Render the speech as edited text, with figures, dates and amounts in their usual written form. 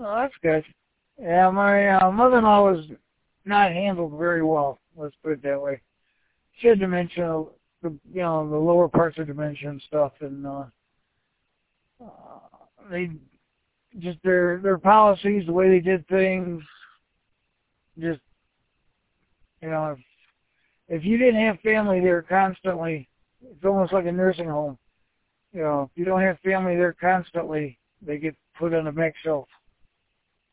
Oh, that's good. Yeah, my mother-in-law was not handled very well. Let's put it that way. She had dementia, the lower parts of dementia and stuff, and they just their policies, the way they did things, just if you didn't have family there constantly, it's almost like a nursing home. If you don't have family there constantly, they get put on the back shelf.